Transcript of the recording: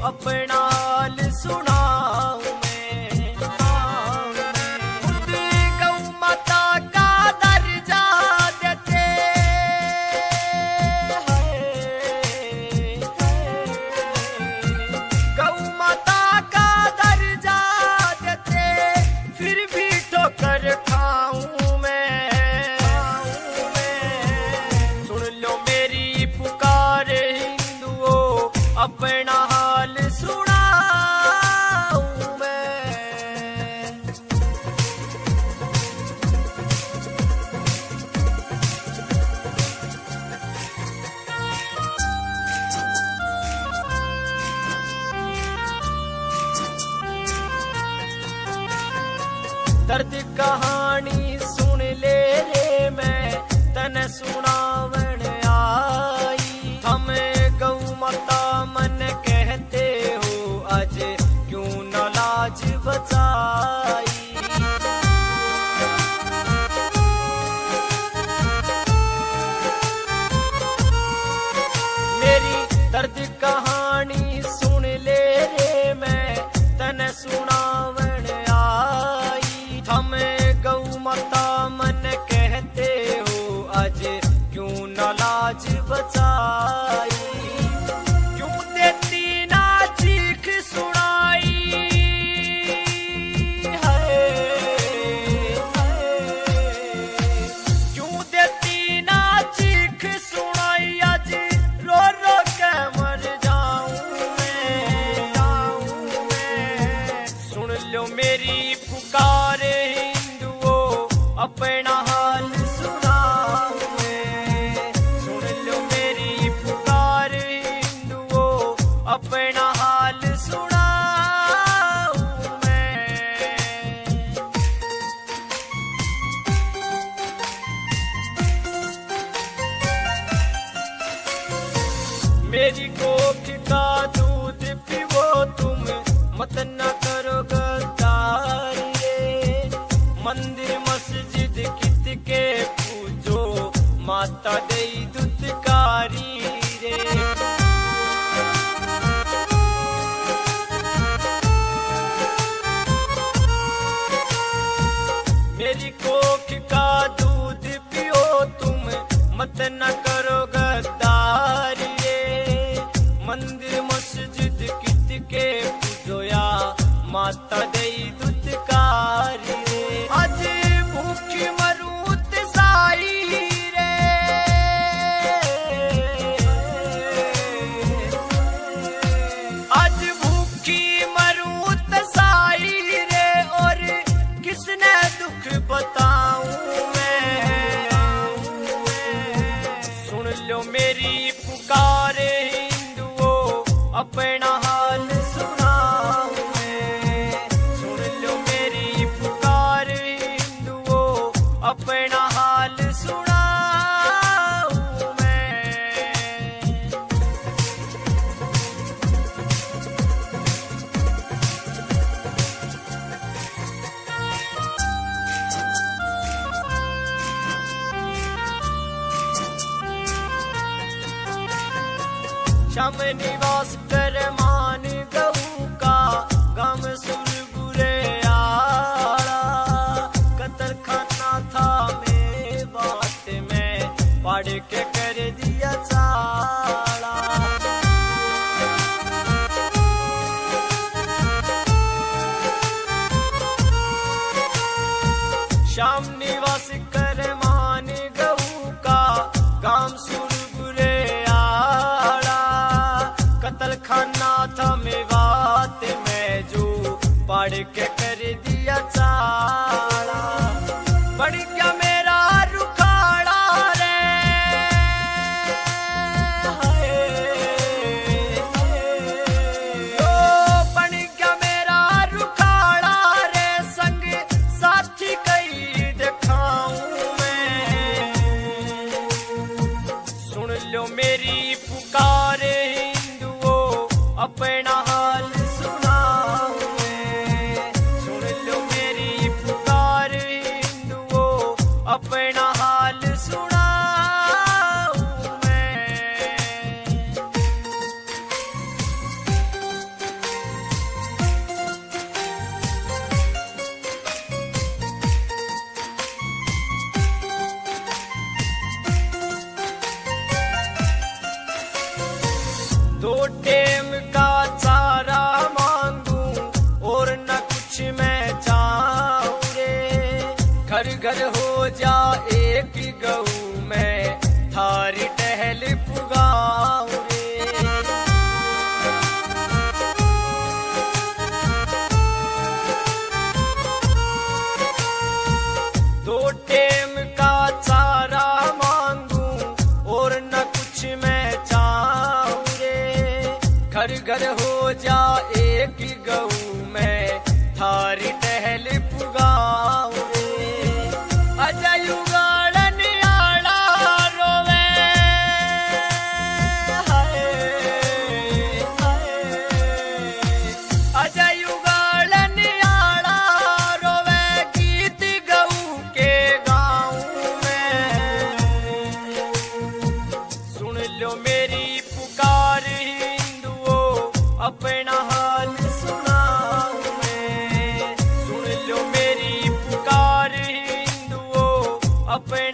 अपना हाल सुनाऊं मैं। खुद गौ माता का दर्जा देते हैं, गौ माता का दर्जा देते फिर भी ठोकर खाऊं मैं। सुन लो मेरी पुकार हिंदुओं, अपना हाल सुनाऊं मैं। दर्द कहानी सुन ले रे मैं तने सुनावन आई। हम गौ माता मन कहते हो आज क्यों न लाज बचाई। मेरी दर्द कहानी सुन ले रे मैं तने सुनावन आई। हम गौ माता मन कहते हो आज क्यों न लाज बचाई। क्यों देती ना चीख सुनाई है, क्यों देती ना चीख सुनाई। आज रो रो के मर जाऊं मैं। सुन लो मेरी पुकार हिंदुओं, अपना हाल सुनाऊं मैं। सुन लो मेरी पुकार हिंदुओं, अपना हाल सुनाऊं मैं। मेरी कोख का दूध पीवो तुम, मत न करो गद्दारी रे। मंदिर मस्जिद कित के पूजो, माता दे दुत्कारी रे। मेरी कोख का दूध पियो तुम, मत न करो गद्दारी रे। मंदिर मस्जिद कित के पूजो या माता दे दुत्कारी रे। आज भूखी मरूं साई रे, आज भूखी मरूं साई रे। और किसने दुख बताऊं मैं। सुन लो मेरी पुकार हिंदुओं, अपना हाल सुनाऊं मैं। सुन लो मेरी पुकार हिंदुओं, अपना हाल सुनाऊं मैं। श्याम निवास कर मान गऊ का गम सुर बुरे आला। कतर खाना था में बात में पढ़ के कर दिया चाला। श्याम निवास कर मान गऊ का गाम सुर बुरे आला। कतल खाना था में बात में जो पढ़ के कर दिया चाला। बढ़ गया मेरा रुखाड़ा रे, ओ बढ़ गया मेरा रुखाड़ा रे। संग साथी कई दिखाऊं मैं। सुन लो मेरी पुकार हिंदुओं, अपना हाल सुनाऊं मैं। सुन लो मेरी पुकार हिंदुओं, डगर हो जा एक गऊ में थारी टहल पुगाऊं रे। अजय उगाड़न आड़ा रोवे हाय हाय। अजय उगाड़न आड़ा रोवे गीत गऊ के गाँव में। सुन लो मेरी पुकार हिंदुओं अपना हाल सुनाऊं मैं। सुन लो मेरी पुकार हिंदुओं अपना